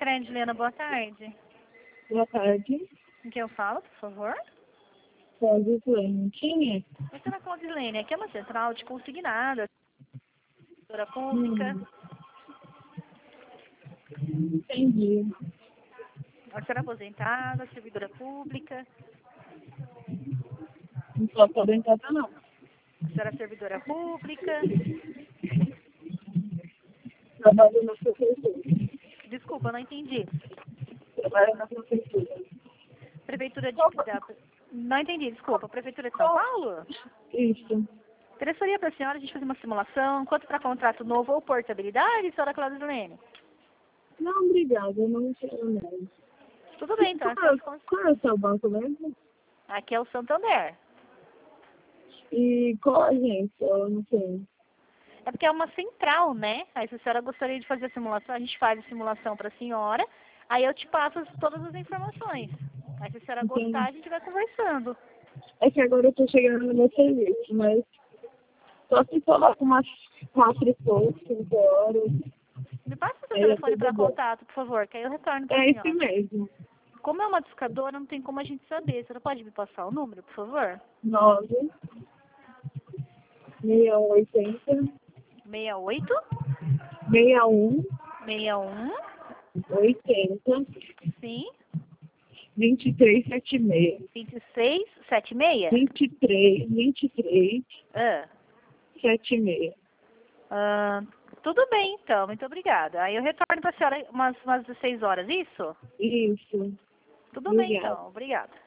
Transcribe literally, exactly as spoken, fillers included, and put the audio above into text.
Sicredi, Juliana, boa tarde. Boa tarde. Com quem eu falo, por favor? Claudislene. Quem é? Você é a Claudislene, aqui é uma central de consignada, servidora pública. Hum. Entendi. A senhora é aposentada, servidora pública. Não sou aposentada, não. A senhora é servidora pública. Trabalho na prefeitura. Desculpa, eu não entendi. Trabalho na prefeitura. Prefeitura de... Da... Não entendi, desculpa. Prefeitura de São Paulo? Isso. Interessaria para a senhora a gente fazer uma simulação, quanto para contrato novo ou portabilidade, senhora Claudislene? Não, obrigada. Eu não quero mais. Tudo bem, então. Qual, é- qual é o seu banco mesmo? Aqui é o Santander. E qual agência? Eu não sei. É porque é uma central, né? Aí se a senhora gostaria de fazer a simulação, a gente faz a simulação para a senhora, aí eu te passo as- todas as informações. Aí se a senhora Entendi. gostar, a gente vai conversando. É que agora eu tô chegando no meu serviço, mas só se falar com umas quatro e pouco, cinco horas. Me passa o seu Aí é telefone tudo para bom. contato, por favor, que aí eu retorno para a É esse senhora. mesmo. Como é uma discadora, não tem como a gente saber. A senhora pode me passar o número, por favor? Nove, seis um oitenta, seis oito, seis um, seis um, oitenta, sim, vinte e três setenta e seis. vinte e seis, setenta e seis? vinte e três, vinte e três, Ah, setenta e seis. ah, tudo bem, então. Muito obrigada. Aí eu retorno para a senhora umas, umas dezesseis horas, isso? Isso. Tudo bem, Obrigada. então. Obrigada.